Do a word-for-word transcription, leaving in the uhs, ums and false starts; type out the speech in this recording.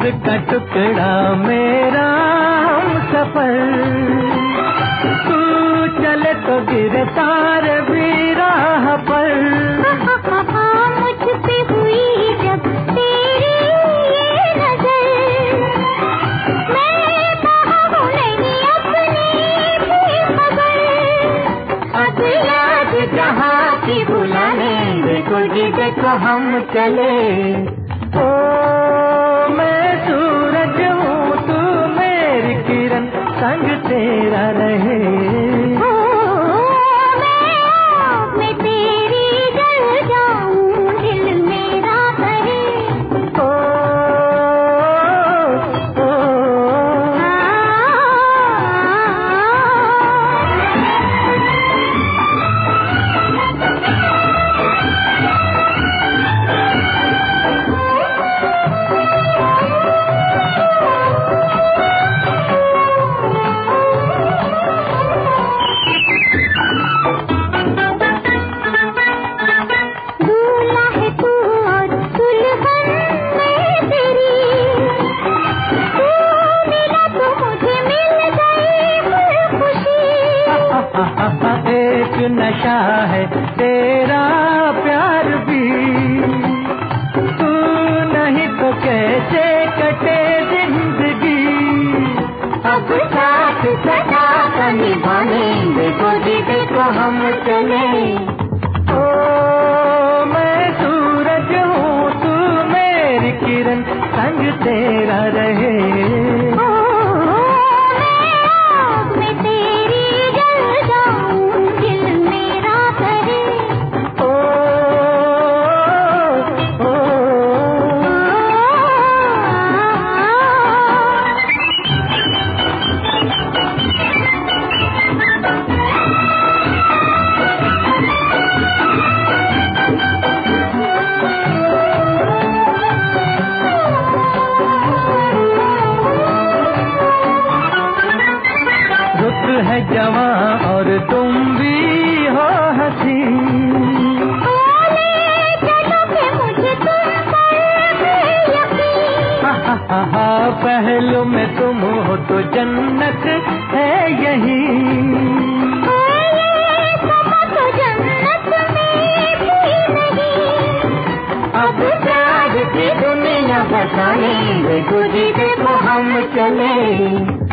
का टुकड़ा मेरा हम सफर, तू चले तो गिरे तारे भी राह पर। मुझ पे हुई जब तेरी ये नजर, मैं कहाँ हूँ नहीं अपनी भी खबर। अब याद जहाँ की बुलाने, देखो जी देखो हम चले। ओ मैं सूरज हूँ तू मेरी किरण, संग तेरा रहे। ओ, मैं आग में तेरी जल जाऊं, दिल मेरा करे। ओ, ओ, दूल्हा है तू और दुल्हन मैं तेरी, तू मिला तो मुझे मिल गई खुशी। एक नशा है तेरा प्यार भी, तू नहीं तो कैसे कटे जिंदगी। अब साथ सदा का निभाने, देखो जी देखो हम चले। ओ मैं सूरज हूँ तू मेरी किरण, संग तेरा रहे। ओ, मैं आग में तेरी जल जाऊं, दिल मेरा करे। ओ, ओ, रुत है जवां और तुम भी हो हंसी, चलो के मुझे तुम पर है यकीन। हा हा पहलू में तुम हो तो जन्नत है यही। समा तो जन्नत में भी नहीं। अब प्यार की दुनिया बसाने, देखो जी देखो हम चले।